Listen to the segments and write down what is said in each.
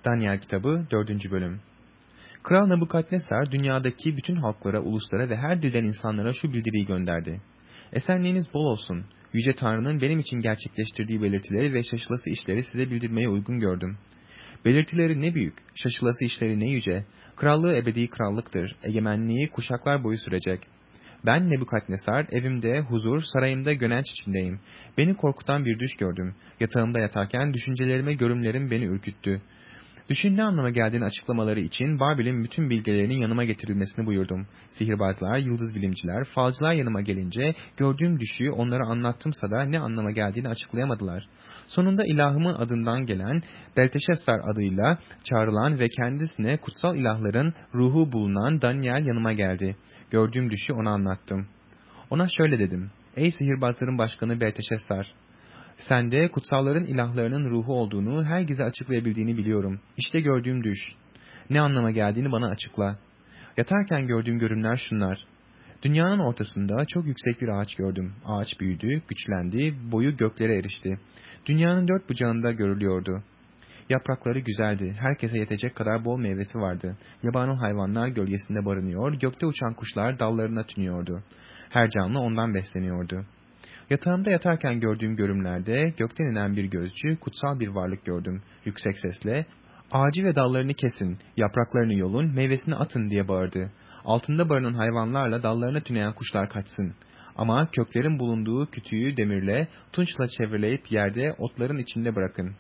Daniel kitabı 4. bölüm. Kral Nebukadnesar dünyadaki bütün halklara, uluslara ve her dilden insanlara şu bildiriyi gönderdi. Esenliğiniz bol olsun. Yüce Tanrı'nın benim için gerçekleştirdiği belirtileri ve şaşılası işleri size bildirmeye uygun gördüm. Belirtileri ne büyük, şaşılası işleri ne yüce, krallığı ebedi krallıktır, egemenliği kuşaklar boyu sürecek. Ben Nebukadnesar, evimde, huzur, sarayımda gönenç içindeyim. Beni korkutan bir düş gördüm. Yatağımda yatarken düşüncelerime görümlerim beni ürküttü. Düşün ne anlama geldiğini açıklamaları için Babil'in bütün bilgelerinin yanıma getirilmesini buyurdum. Sihirbazlar, yıldız bilimciler, falcılar yanıma gelince gördüğüm düşüyü onlara anlattımsa da ne anlama geldiğini açıklayamadılar. Sonunda ilahımın adından gelen Belteşessar adıyla çağrılan ve kendisine kutsal ilahların ruhu bulunan Daniel yanıma geldi. Gördüğüm düşü ona anlattım. Ona şöyle dedim. Ey sihirbazların başkanı Belteşessar! Sende kutsalların ilahlarının ruhu olduğunu, herkese açıklayabildiğini biliyorum. İşte gördüğüm düş. Ne anlama geldiğini bana açıkla. Yatarken gördüğüm görünümler şunlar. Dünyanın ortasında çok yüksek bir ağaç gördüm. Ağaç büyüdü, güçlendi, boyu göklere erişti. Dünyanın dört bucağında görülüyordu. Yaprakları güzeldi, herkese yetecek kadar bol meyvesi vardı. Yabani hayvanlar gölgesinde barınıyor, gökte uçan kuşlar dallarına tünüyordu. Her canlı ondan besleniyordu. Yatağımda yatarken gördüğüm görümlerde gökten inen bir gözcü, kutsal bir varlık gördüm. Yüksek sesle, ağacı ve dallarını kesin, yapraklarını yolun, meyvesini atın diye bağırdı. Altında barınan hayvanlarla dallarına tüneyen kuşlar kaçsın. Ama köklerin bulunduğu kütüğü demirle, tunçla çevreleyip yerde otların içinde bırakın.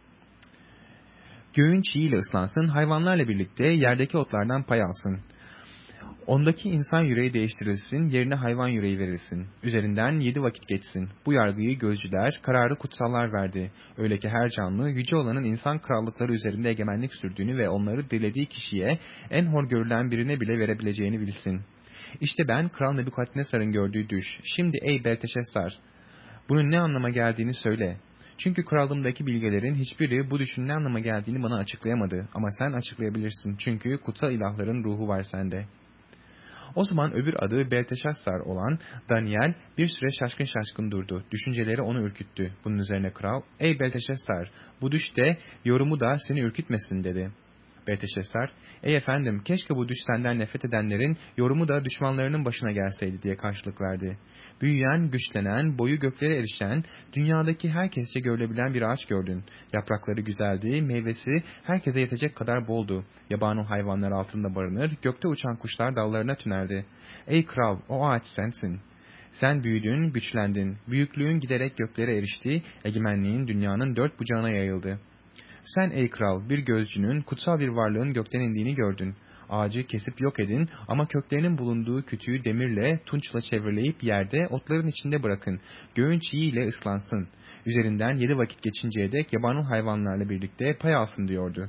Göğün çiğiyle ıslansın, hayvanlarla birlikte yerdeki otlardan pay alsın. Ondaki insan yüreği değiştirilsin, yerine hayvan yüreği verilsin. Üzerinden 7 vakit geçsin. Bu yargıyı gözcüler, kararı kutsallar verdi. Öyle ki her canlı, yüce olanın insan krallıkları üzerinde egemenlik sürdüğünü ve onları dilediği kişiye, en hor görülen birine bile verebileceğini bilsin. İşte ben, Kral Nebukadnesar'ın gördüğü düş. Şimdi ey Belteşessar, bunun ne anlama geldiğini söyle. Çünkü krallığımdaki bilgelerin hiçbiri bu düşün ne anlama geldiğini bana açıklayamadı. Ama sen açıklayabilirsin. Çünkü kutsal ilahların ruhu var sende. O zaman öbür adı Belteşassar olan Daniel bir süre şaşkın şaşkın durdu. Düşünceleri onu ürküttü. Bunun üzerine kral, ''Ey Belteşassar, bu düş de yorumu da seni ürkütmesin.'' dedi. Belteşassar, ''Ey efendim, keşke bu düş senden nefret edenlerin yorumu da düşmanlarının başına gelseydi.'' diye karşılık verdi. Büyüyen, güçlenen, boyu göklere erişen, dünyadaki herkesçe görülebilen bir ağaç gördün. Yaprakları güzeldi, meyvesi herkese yetecek kadar boldu. Yabani hayvanlar altında barınır, gökte uçan kuşlar dallarına tünerdi. Ey kral, o ağaç sensin. Sen büyüdün, güçlendin, büyüklüğün giderek göklere erişti, egemenliğin dünyanın dört bucağına yayıldı. Sen ey kral bir gözcünün, kutsal bir varlığın gökten indiğini gördün. Ağacı kesip yok edin ama köklerinin bulunduğu kütüğü demirle, tunçla çevreleyip yerde, otların içinde bırakın. Göğün çiğiyle ıslansın. Üzerinden 7 vakit geçinceye dek yabani hayvanlarla birlikte pay alsın diyordu.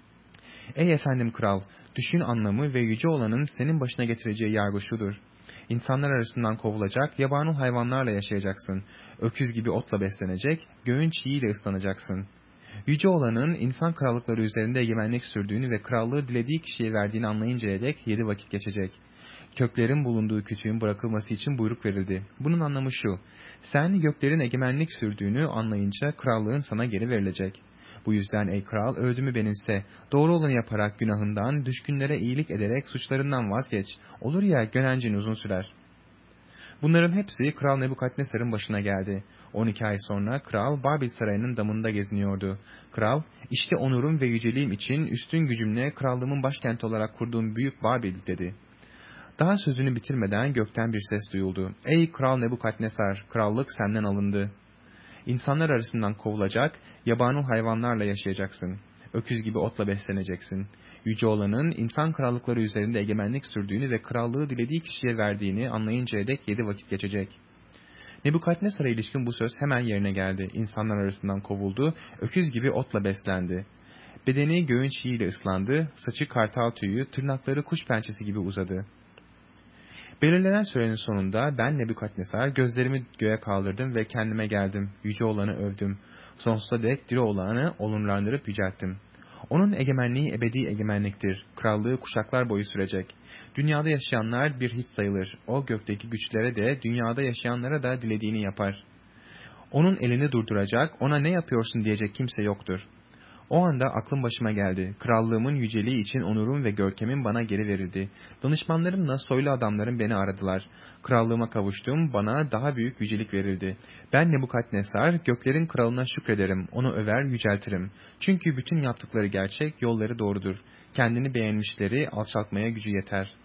Ey efendim kral, düşün anlamı ve yüce olanın senin başına getireceği yargı şudur. İnsanlar arasından kovulacak, yabani hayvanlarla yaşayacaksın. Öküz gibi otla beslenecek, göğün çiğiyle ıslanacaksın. Yüce olanın insan krallıkları üzerinde egemenlik sürdüğünü ve krallığı dilediği kişiye verdiğini anlayıncaya dek 7 vakit geçecek. Köklerin bulunduğu kütüğün bırakılması için buyruk verildi. Bunun anlamı şu, sen göklerin egemenlik sürdüğünü anlayınca krallığın sana geri verilecek. Bu yüzden ey kral öğüdümü benimse, doğru olanı yaparak günahından, düşkünlere iyilik ederek suçlarından vazgeç. Olur ya gönencin uzun sürer. Bunların hepsi Kral Nebukadnesar'ın başına geldi. 12 ay sonra kral Babil sarayının damında geziniyordu. Kral, işte onurum ve yüceliğim için üstün gücümle krallığımın başkenti olarak kurduğum büyük Babil dedi. Daha sözünü bitirmeden gökten bir ses duyuldu. Ey Kral Nebukadnesar, krallık senden alındı. İnsanlar arasından kovulacak, yabani hayvanlarla yaşayacaksın. Öküz gibi otla besleneceksin. Yüce olanın insan krallıkları üzerinde egemenlik sürdüğünü ve krallığı dilediği kişiye verdiğini anlayıncaya dek 7 vakit geçecek. Nebukadnesar'a ilişkin bu söz hemen yerine geldi. İnsanlar arasından kovuldu, öküz gibi otla beslendi. Bedeni göğün çiğiyle ıslandı, saçı kartal tüyü, tırnakları kuş pençesi gibi uzadı. Belirlenen sürenin sonunda ben Nebukadnesar gözlerimi göğe kaldırdım ve kendime geldim. Yüce olanı övdüm. Sonsuza dek diri olanı olumlandırıp yücelttim. Onun egemenliği ebedi egemenliktir. Krallığı kuşaklar boyu sürecek. Dünyada yaşayanlar bir hiç sayılır. O gökteki güçlere de dünyada yaşayanlara da dilediğini yapar. Onun elini durduracak, ona ne yapıyorsun diyecek kimse yoktur. O anda aklım başıma geldi. Krallığımın yüceliği için onurum ve görkemim bana geri verildi. Danışmanlarımla soylu adamlarım beni aradılar. Krallığıma kavuştum, bana daha büyük yücelik verildi. Ben Nebukadnesar, göklerin kralına şükrederim, onu över yüceltirim. Çünkü bütün yaptıkları gerçek, yolları doğrudur. Kendini beğenmişleri alçaltmaya gücü yeter.